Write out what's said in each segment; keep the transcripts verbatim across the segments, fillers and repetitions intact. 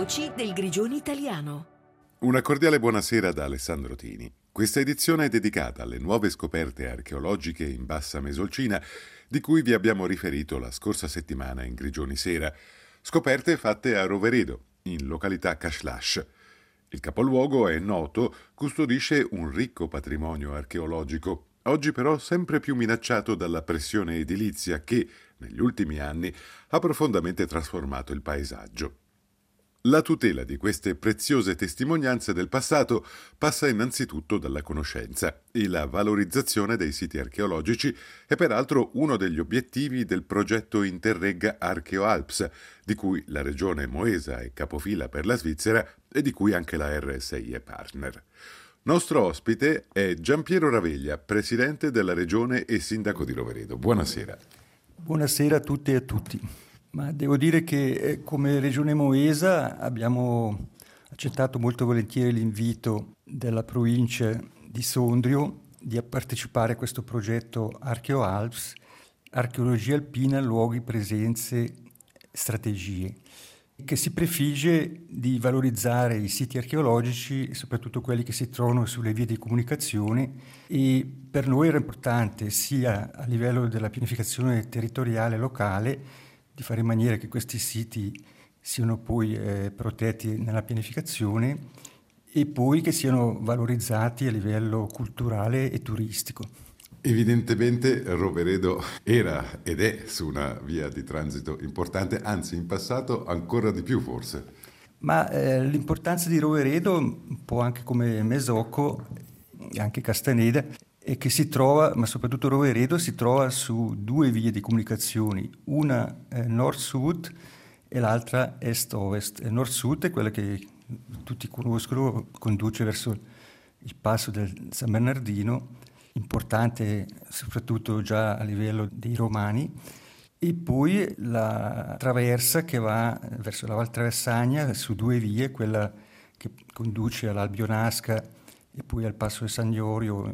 Voci del Grigione Italiano. Una cordiale buonasera da Alessandro Tini. Questa edizione è dedicata alle nuove scoperte archeologiche in Bassa Mesolcina di cui vi abbiamo riferito la scorsa settimana in Grigioni Sera. Scoperte fatte a Roveredo, in località Cashlash. Il capoluogo è noto, custodisce un ricco patrimonio archeologico, oggi però sempre più minacciato dalla pressione edilizia che, negli ultimi anni, ha profondamente trasformato il paesaggio. La tutela di queste preziose testimonianze del passato passa innanzitutto dalla conoscenza e la valorizzazione dei siti archeologici è peraltro uno degli obiettivi del progetto Interreg ArcheoAlps, di cui la regione Moesa è capofila per la Svizzera e di cui anche la R S I è partner. Nostro ospite è Giampiero Raveglia, presidente della regione e sindaco di Roveredo. Buonasera. Buonasera a tutte e a tutti. Ma devo dire che eh, come Regione Moesa abbiamo accettato molto volentieri l'invito della provincia di Sondrio di partecipare a questo progetto ArcheoAlps, archeologia alpina, luoghi, presenze, strategie, che si prefigge di valorizzare i siti archeologici, soprattutto quelli che si trovano sulle vie di comunicazione, e per noi era importante sia a livello della pianificazione territoriale locale di fare in maniera che questi siti siano poi eh, protetti nella pianificazione e poi che siano valorizzati a livello culturale e turistico. Evidentemente Roveredo era ed è su una via di transito importante, anzi in passato ancora di più forse. Ma eh, l'importanza di Roveredo, un po' anche come Mesocco e anche Castaneda, è che si trova, ma soprattutto Roveredo, si trova su due vie di comunicazioni, una eh, nord-sud e l'altra est-ovest. Nord-sud è quella che tutti conoscono, conduce verso il passo del San Bernardino, importante soprattutto già a livello dei Romani, e poi la traversa che va verso la Val Traversagna su due vie, quella che conduce all'Albionasca e poi al passo di San Iorio,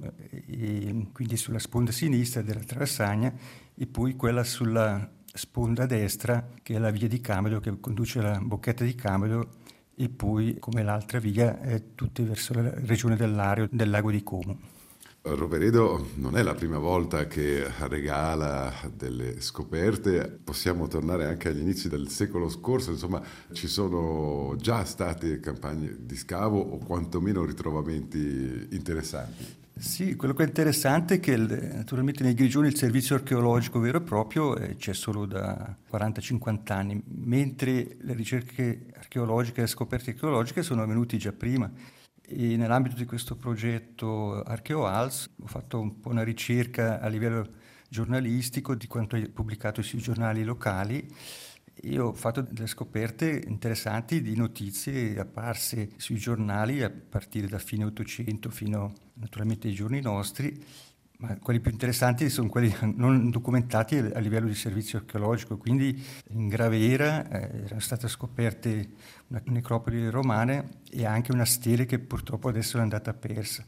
e quindi sulla sponda sinistra della Traversagna, e poi quella sulla sponda destra che è la via di Camelo che conduce alla Bocchetta di Camelo, e poi come l'altra via è tutte verso la regione del Lario, del lago di Como. Roveredo non è la prima volta che regala delle scoperte, possiamo tornare anche agli inizi del secolo scorso, insomma ci sono già state campagne di scavo o quantomeno ritrovamenti interessanti. Sì, quello che è interessante è che naturalmente nei Grigioni il servizio archeologico vero e proprio eh, c'è solo da quaranta cinquanta anni, mentre le ricerche archeologiche e le scoperte archeologiche sono avvenute già prima. E nell'ambito di questo progetto ArcheoAlps ho fatto un po' una ricerca a livello giornalistico di quanto è pubblicato sui giornali locali e ho fatto delle scoperte interessanti di notizie apparse sui giornali a partire da fine Ottocento fino naturalmente ai giorni nostri, ma quelli più interessanti sono quelli non documentati a livello di servizio archeologico. Quindi in Gravera eh, erano state scoperte una necropoli romane e anche una stele che purtroppo adesso è andata persa,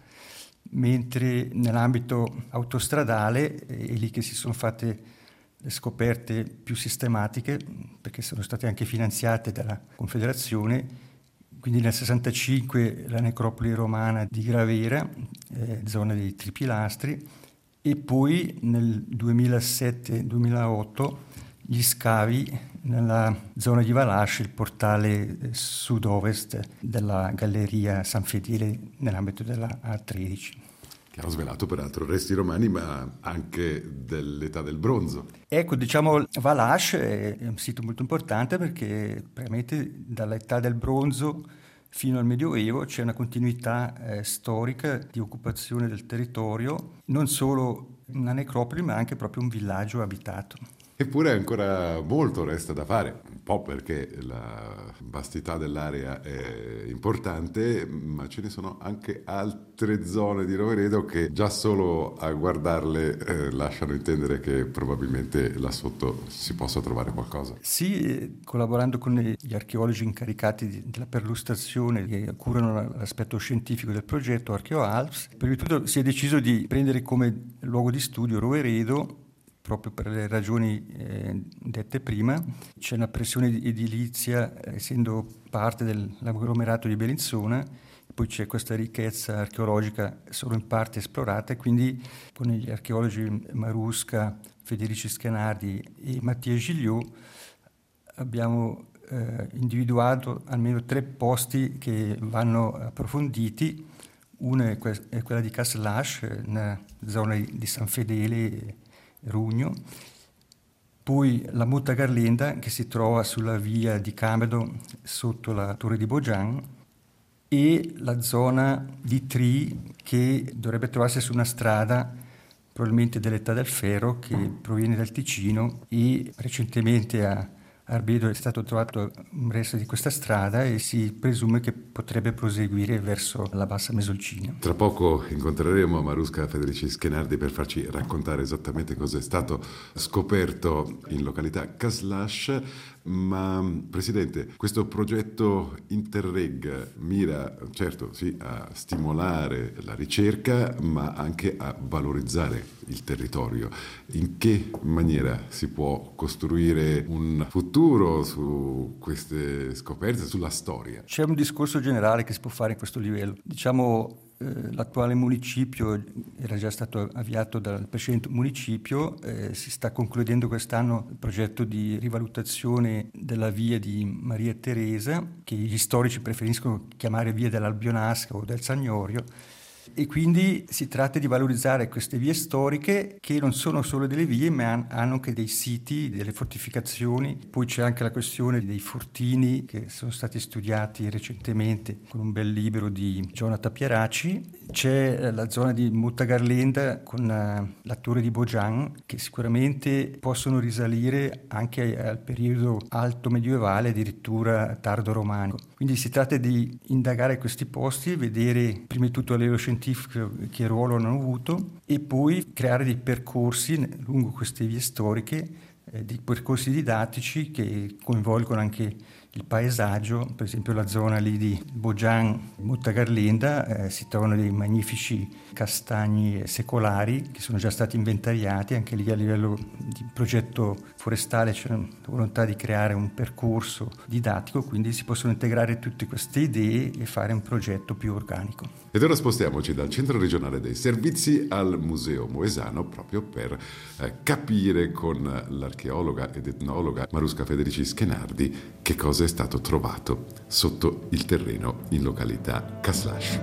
mentre nell'ambito autostradale è lì che si sono fatte le scoperte più sistematiche, perché sono state anche finanziate dalla Confederazione. Quindi nel sessantacinque la necropoli romana di Gravera, eh, zona dei Tripilastri, e poi nel duemilasette duemilaotto gli scavi nella zona di Valache, il portale sud-ovest della Galleria San Fedele nell'ambito della A tredici. Che hanno svelato peraltro resti romani ma anche dell'età del bronzo. Ecco, diciamo Valache è un sito molto importante perché praticamente dall'età del bronzo fino al Medioevo c'è una continuità eh, storica di occupazione del territorio, non solo una necropoli ma anche proprio un villaggio abitato. Eppure ancora molto resta da fare, un po' perché la vastità dell'area è importante, ma ce ne sono anche altre zone di Roveredo che già solo a guardarle eh, lasciano intendere che probabilmente là sotto si possa trovare qualcosa. Sì, collaborando con gli archeologi incaricati di, della perlustrazione che curano l'aspetto scientifico del progetto ArcheoAlps, per il tutto si è deciso di prendere come luogo di studio Roveredo proprio per le ragioni eh, dette prima. C'è una pressione edilizia, essendo parte dell'agglomerato di Bellinzona, poi c'è questa ricchezza archeologica solo in parte esplorata, e quindi con gli archeologi Marusca, Federici Schianardi e Mattia Gigliot abbiamo eh, individuato almeno tre posti che vanno approfonditi. Una è, que- è quella di Caslash, nella zona di San Fedele e Rugno, poi la Motta Garlenda, che si trova sulla via di Camedo sotto la Torre di Bojan, e la zona di Tri, che dovrebbe trovarsi su una strada probabilmente dell'età del ferro, che proviene dal Ticino, e recentemente a Arbedo è stato trovato un resto di questa strada e si presume che potrebbe proseguire verso la Bassa Mesolcina. Tra poco incontreremo Marusca Federici Schianardi per farci raccontare esattamente cosa è stato scoperto in località Caslash. Ma Presidente, questo progetto Interreg mira certo sì a stimolare la ricerca, ma anche a valorizzare il territorio. In che maniera si può costruire un futuro su queste scoperte, sulla storia? C'è un discorso generale che si può fare in questo livello. Diciamo, eh, l'attuale municipio era già stato avviato dal precedente municipio, eh, si sta concludendo quest'anno il progetto di rivalutazione della via di Maria Teresa, che gli storici preferiscono chiamare via dell'Albionasca o del Sagnorio, e quindi si tratta di valorizzare queste vie storiche, che non sono solo delle vie ma hanno anche dei siti, delle fortificazioni. Poi c'è anche la questione dei fortini, che sono stati studiati recentemente con un bel libro di Jonathan Pieraci. C'è la zona di Motta Garlenda con la Torre di Bojan, che sicuramente possono risalire anche al periodo alto medievale, addirittura tardo romano. Quindi si tratta di indagare questi posti, vedere prima di tutto a livello scientifico che ruolo hanno avuto, e poi creare dei percorsi lungo queste vie storiche, eh, dei percorsi didattici che coinvolgono anche il paesaggio. Per esempio la zona lì di Bojan, Motta Garlenda, eh, si trovano dei magnifici castagni secolari che sono già stati inventariati. Anche lì a livello di progetto forestale c'è la volontà di creare un percorso didattico, quindi si possono integrare tutte queste idee e fare un progetto più organico. Ed ora spostiamoci dal Centro Regionale dei Servizi al Museo Moesano, proprio per eh, capire con l'archeologa ed etnologa Marusca Federici Schianardi che cosa è stato trovato sotto il terreno in località Caslash.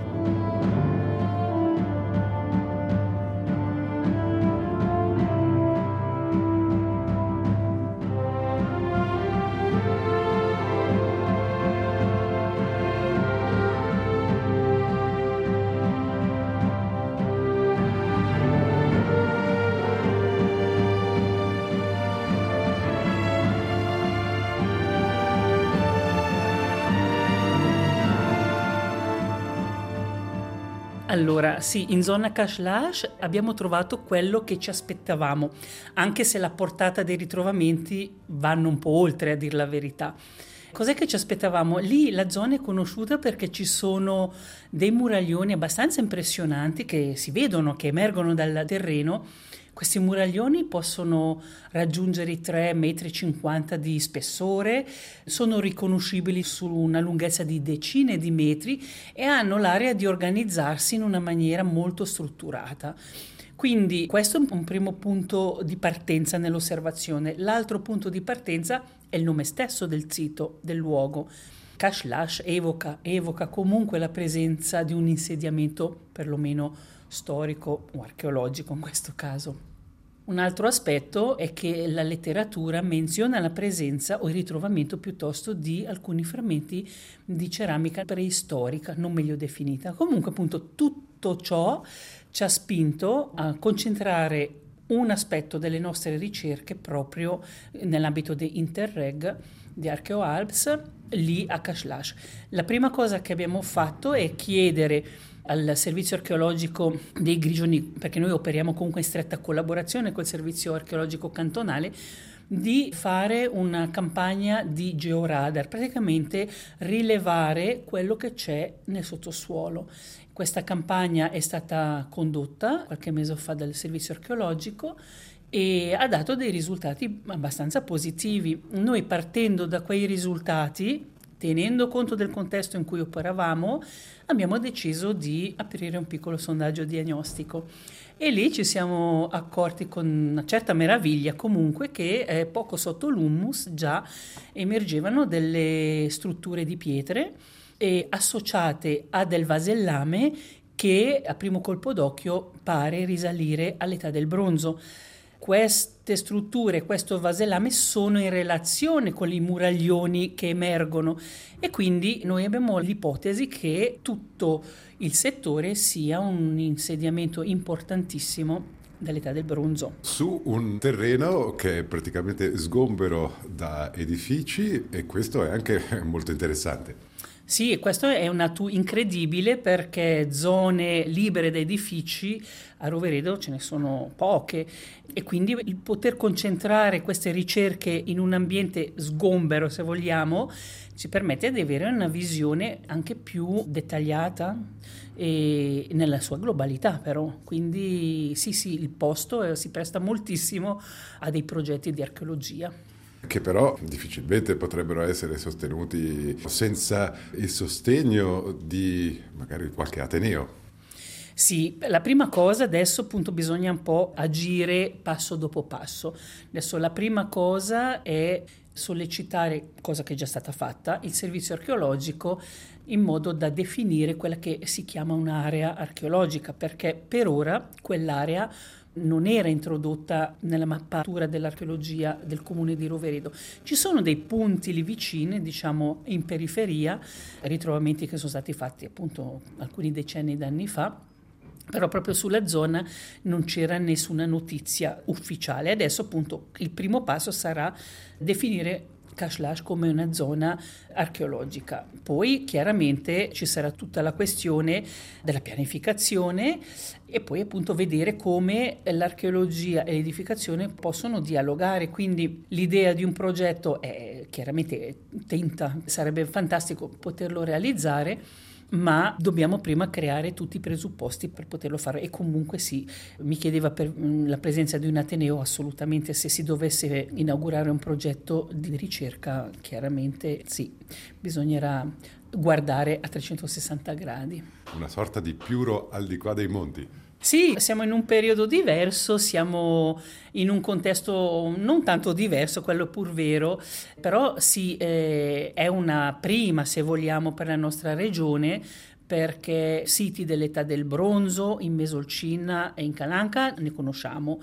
Allora, sì, in zona Caslash abbiamo trovato quello che ci aspettavamo, anche se la portata dei ritrovamenti vanno un po' oltre, a dir la verità. Cos'è che ci aspettavamo? Lì la zona è conosciuta perché ci sono dei muraglioni abbastanza impressionanti che si vedono, che emergono dal terreno. Questi muraglioni possono raggiungere i tre virgola cinquanta metri di spessore, sono riconoscibili su una lunghezza di decine di metri e hanno l'area di organizzarsi in una maniera molto strutturata. Quindi questo è un primo punto di partenza nell'osservazione. L'altro punto di partenza è il nome stesso del sito, del luogo. Caslash evoca, evoca comunque la presenza di un insediamento perlomeno storico o archeologico in questo caso. Un altro aspetto è che la letteratura menziona la presenza o il ritrovamento piuttosto di alcuni frammenti di ceramica preistorica, non meglio definita. Comunque appunto tutto ciò ci ha spinto a concentrare un aspetto delle nostre ricerche proprio nell'ambito di Interreg di ArcheoAlps lì a Caslash. La prima cosa che abbiamo fatto è chiedere al servizio archeologico dei Grigioni, perché noi operiamo comunque in stretta collaborazione col servizio archeologico cantonale, di fare una campagna di georadar, praticamente rilevare quello che c'è nel sottosuolo. Questa campagna è stata condotta qualche mese fa dal servizio archeologico e ha dato dei risultati abbastanza positivi. Noi, partendo da quei risultati, tenendo conto del contesto in cui operavamo, abbiamo deciso di aprire un piccolo sondaggio diagnostico e lì ci siamo accorti con una certa meraviglia comunque che eh, poco sotto l'hummus già emergevano delle strutture di pietre e associate a del vasellame che a primo colpo d'occhio pare risalire all'età del bronzo. Queste strutture, questo vasellame sono in relazione con i muraglioni che emergono e quindi noi abbiamo l'ipotesi che tutto il settore sia un insediamento importantissimo dell'età del bronzo. Su un terreno che è praticamente sgombero da edifici, e questo è anche molto interessante. Sì, e questo è un atto incredibile perché zone libere da edifici a Roveredo ce ne sono poche e quindi il poter concentrare queste ricerche in un ambiente sgombero, se vogliamo, ci permette di avere una visione anche più dettagliata e nella sua globalità però. Quindi sì, sì, il posto si presta moltissimo a dei progetti di archeologia. Che però difficilmente potrebbero essere sostenuti senza il sostegno di magari qualche ateneo. Sì, la prima cosa adesso appunto bisogna un po' agire passo dopo passo. Adesso la prima cosa è sollecitare, cosa che è già stata fatta, il servizio archeologico in modo da definire quella che si chiama un'area archeologica, perché per ora quell'area non era introdotta nella mappatura dell'archeologia del comune di Roveredo. Ci sono dei punti lì vicini, diciamo in periferia, ritrovamenti che sono stati fatti appunto alcuni decenni d'anni fa, però proprio sulla zona non c'era nessuna notizia ufficiale. Adesso appunto il primo passo sarà definire Kașlaș come una zona archeologica. Poi chiaramente ci sarà tutta la questione della pianificazione e poi appunto vedere come l'archeologia e l'edificazione possono dialogare. Quindi l'idea di un progetto è chiaramente tenta, sarebbe fantastico poterlo realizzare, ma dobbiamo prima creare tutti i presupposti per poterlo fare. E comunque sì, mi chiedeva per la presenza di un ateneo, assolutamente, se si dovesse inaugurare un progetto di ricerca, chiaramente sì, bisognerà guardare a trecentosessanta gradi. Una sorta di Piuro al di qua dei monti. Sì, siamo in un periodo diverso, siamo in un contesto non tanto diverso, quello pur vero, però sì, eh, è una prima, se vogliamo, per la nostra regione, perché siti dell'età del bronzo in Mesolcina e in Calanca ne conosciamo,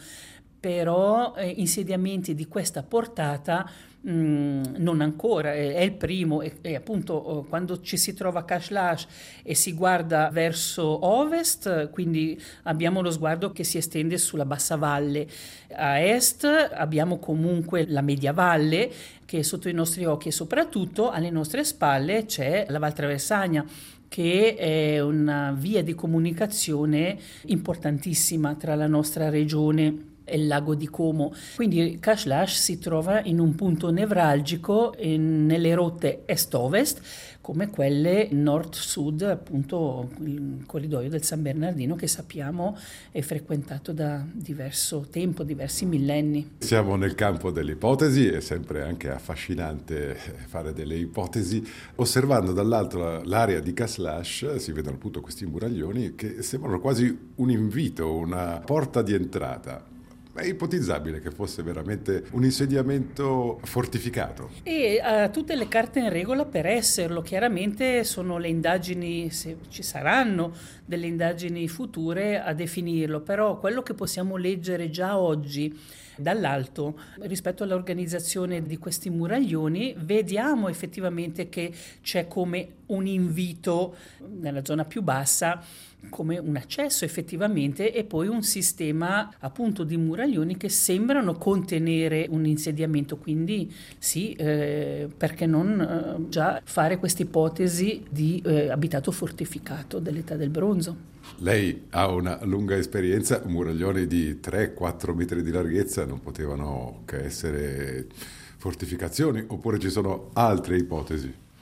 però eh, insediamenti di questa portata mh, non ancora, è, è il primo e, e appunto quando ci si trova a Kașlaș e si guarda verso ovest, quindi abbiamo lo sguardo che si estende sulla bassa valle, a est abbiamo comunque la media valle che è sotto i nostri occhi e soprattutto alle nostre spalle c'è la Val Traversagna, che è una via di comunicazione importantissima tra la nostra regione e il lago di Como. Quindi Kașlaș si trova in un punto nevralgico nelle rotte est-ovest come quelle nord-sud, appunto il corridoio del San Bernardino che sappiamo è frequentato da diverso tempo, diversi millenni. Siamo nel campo delle ipotesi, è sempre anche affascinante fare delle ipotesi. Osservando dall'alto l'area di Kașlaș si vedono appunto questi muraglioni che sembrano quasi un invito, una porta di entrata. È ipotizzabile che fosse veramente un insediamento fortificato. E ha tutte le carte in regola per esserlo. Chiaramente sono le indagini, se ci saranno delle indagini future a definirlo, però quello che possiamo leggere già oggi dall'alto rispetto all'organizzazione di questi muraglioni, vediamo effettivamente che c'è come un invito nella zona più bassa, come un accesso effettivamente, e poi un sistema appunto di muraglioni che sembrano contenere un insediamento. Quindi sì, eh, perché non eh, già fare questa ipotesi di eh, abitato fortificato dell'età del bronzo. Lei ha una lunga esperienza, muraglioni di tre quattro metri di larghezza non potevano che essere fortificazioni, oppure ci sono altre ipotesi?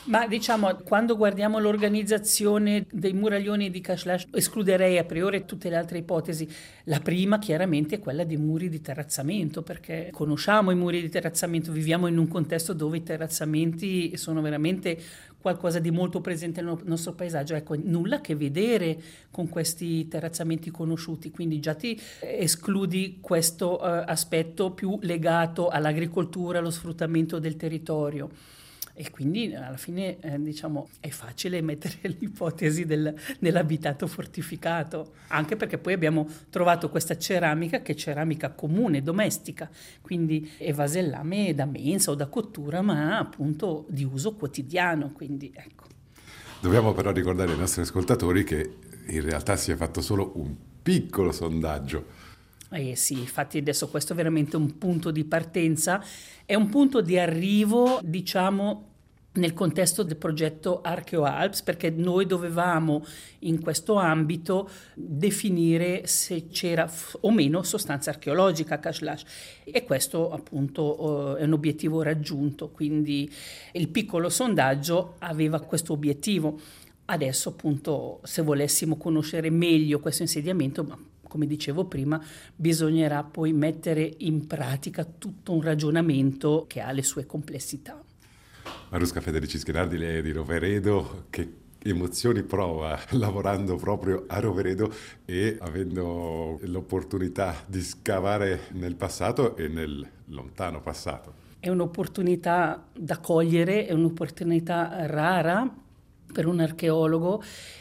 Ma diciamo, quando guardiamo l'organizzazione dei muraglioni di Kashlach, escluderei a priori tutte le altre ipotesi. La prima chiaramente è quella dei muri di terrazzamento, perché conosciamo i muri di terrazzamento, viviamo in un contesto dove i terrazzamenti sono veramente qualcosa di molto presente nel nostro paesaggio. Ecco, nulla a che vedere con questi terrazzamenti conosciuti, quindi già ti escludi questo uh, aspetto più legato all'agricoltura, allo sfruttamento del territorio. E quindi alla fine eh, diciamo è facile mettere l'ipotesi del, dell'abitato fortificato, anche perché poi abbiamo trovato questa ceramica che è ceramica comune, domestica, quindi è vasellame da mensa o da cottura, ma appunto di uso quotidiano, quindi ecco. Dobbiamo però ricordare ai nostri ascoltatori che in realtà si è fatto solo un piccolo sondaggio. Eh sì, infatti adesso questo è veramente un punto di partenza, è un punto di arrivo, diciamo, nel contesto del progetto ArcheoAlps, perché noi dovevamo in questo ambito definire se c'era f- o meno sostanza archeologica a Kashlach, e questo appunto è un obiettivo raggiunto, quindi il piccolo sondaggio aveva questo obiettivo. Adesso appunto, se volessimo conoscere meglio questo insediamento, ma come dicevo prima, bisognerà poi mettere in pratica tutto un ragionamento che ha le sue complessità. Marusca Federici Schianardi, lei è di Roveredo, che emozioni prova lavorando proprio a Roveredo e avendo l'opportunità di scavare nel passato e nel lontano passato? È un'opportunità da cogliere, è un'opportunità rara per un archeologo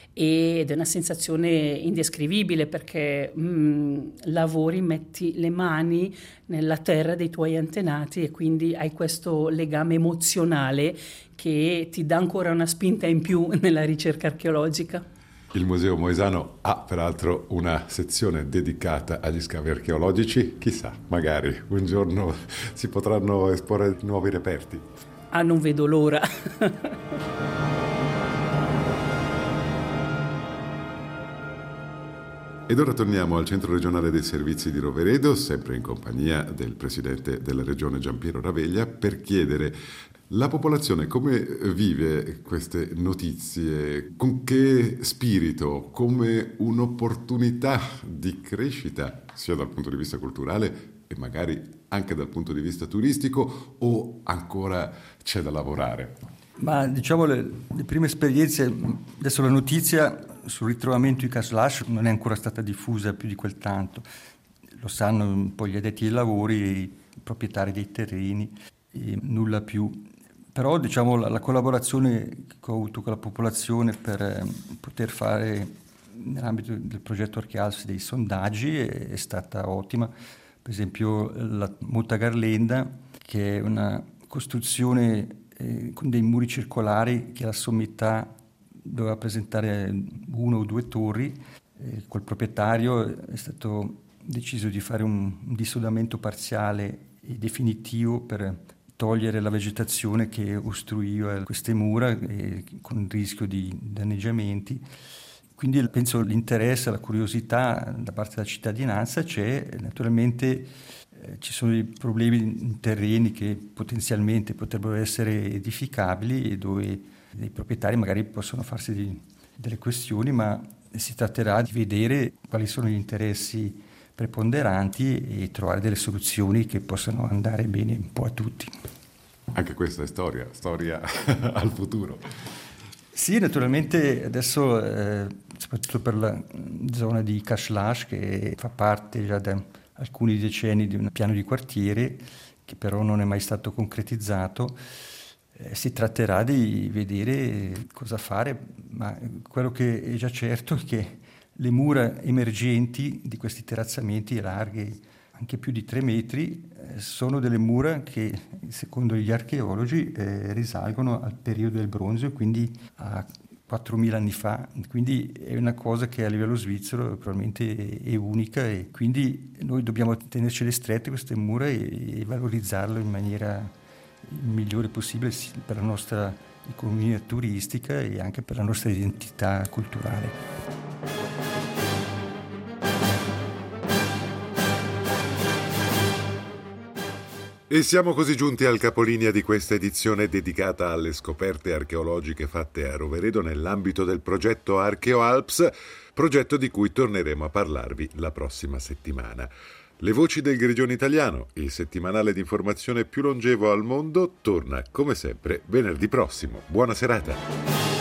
ed è una sensazione indescrivibile, perché mh, lavori, metti le mani nella terra dei tuoi antenati e quindi hai questo legame emozionale che ti dà ancora una spinta in più nella ricerca archeologica. Il Museo Moesano ha peraltro una sezione dedicata agli scavi archeologici, chissà, magari un giorno si potranno esporre nuovi reperti. Ah, non vedo l'ora! Ed ora torniamo al Centro Regionale dei Servizi di Roveredo, sempre in compagnia del Presidente della Regione Giampiero Raveglia, per chiedere la popolazione come vive queste notizie, con che spirito, come un'opportunità di crescita, sia dal punto di vista culturale e magari anche dal punto di vista turistico, o ancora c'è da lavorare? Ma diciamo le, le prime esperienze, adesso la notizia sul ritrovamento di Kashlach non è ancora stata diffusa più di quel tanto, lo sanno un po' gli addetti ai lavori e i proprietari dei terreni e nulla più. Però diciamo la, la collaborazione che ho avuto con la popolazione per eh, poter fare nell'ambito del progetto ArcheAlps dei sondaggi è, è stata ottima. Per esempio la Mota Garlenda, che è una costruzione eh, con dei muri circolari che alla sommità doveva presentare uno o due torri, eh, col proprietario è stato deciso di fare un, un dissodamento parziale e definitivo per togliere la vegetazione che ostruiva queste mura eh, con il rischio di danneggiamenti. Quindi penso l'interesse, la curiosità da parte della cittadinanza c'è. Naturalmente eh, ci sono dei problemi in terreni che potenzialmente potrebbero essere edificabili e dove dei proprietari magari possono farsi di, delle questioni, ma si tratterà di vedere quali sono gli interessi preponderanti e trovare delle soluzioni che possano andare bene un po' a tutti. Anche questa è storia, storia al futuro. Sì, naturalmente adesso, eh, soprattutto per la zona di Kashlach, che fa parte già da alcuni decenni di un piano di quartiere, che però non è mai stato concretizzato, Eh, si tratterà di vedere cosa fare, ma quello che è già certo è che le mura emergenti di questi terrazzamenti larghe anche più di tre metri eh, sono delle mura che secondo gli archeologi eh, risalgono al periodo del Bronzo, quindi a quattromila anni fa, quindi è una cosa che a livello svizzero probabilmente è, è unica e quindi noi dobbiamo tenercele strette queste mura e, e valorizzarle in maniera il migliore possibile per la nostra economia turistica e anche per la nostra identità culturale. E siamo così giunti al capolinea di questa edizione dedicata alle scoperte archeologiche fatte a Roveredo nell'ambito del progetto ArcheoAlps, progetto di cui torneremo a parlarvi la prossima settimana. Le voci del Grigione Italiano, il settimanale di informazione più longevo al mondo, torna come sempre venerdì prossimo. Buona serata!